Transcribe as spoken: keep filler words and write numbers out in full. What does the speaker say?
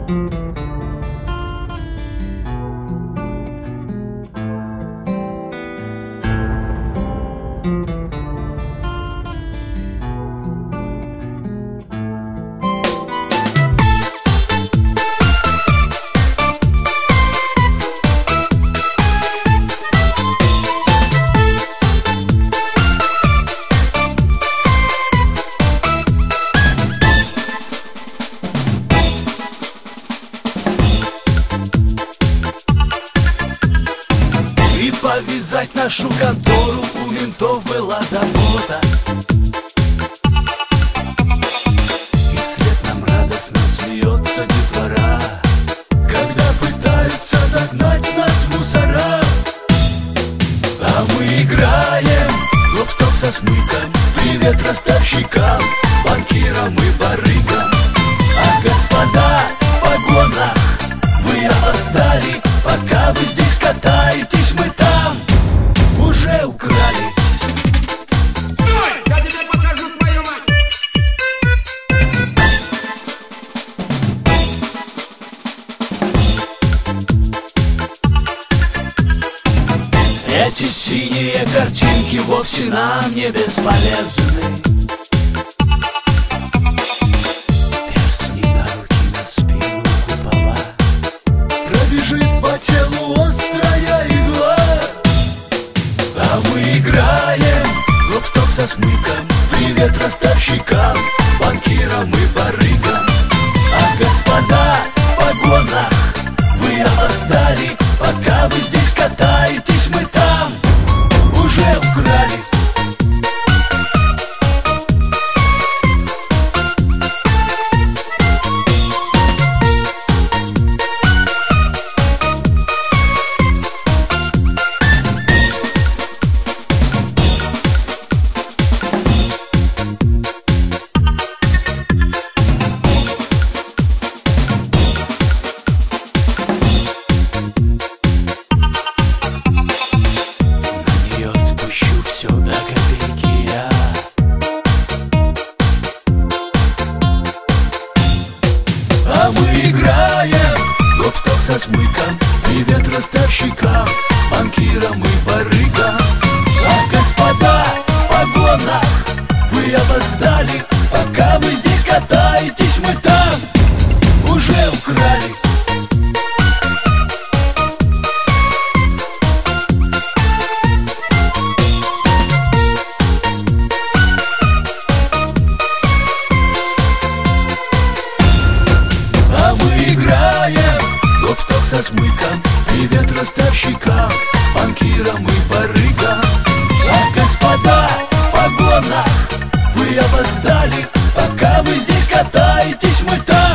Повязать нашу контору, у ментов была забота. И вслед нам радостно смеется детвора, когда пытаются догнать нас мусора. А мы играем гоп-стоп со смыком, привет ростовщикам, банкирам и барыгам. А господа в погонах, вы опоздали, пока вы здесь катаетесь, мы там уже украли. Стой! Я тебе покажу твою мать! Эти синие картинки вовсе нам не бесполезны. Перстни на руки, на спину купола, пробежит по телу острая игла. А мы играем гоп-стоп со смыком, привет ростовщикам, банкирам и барыгам. А господа в погонах, вы опоздали, пока вы здесь катаетесь, мы там уже украли. А мы играем гоп-стоп со смыком, привет ростовщикам, банкирам и барыгам. А господа в погонах, вы опоздали, пока вы здесь катаетесь, мы там уже украли. А мы играем гоп-стоп со смыком, привет ростовщикам, банкирам и барыгам. А господа в погонах, вы опоздали, пока вы здесь катаетесь, мы там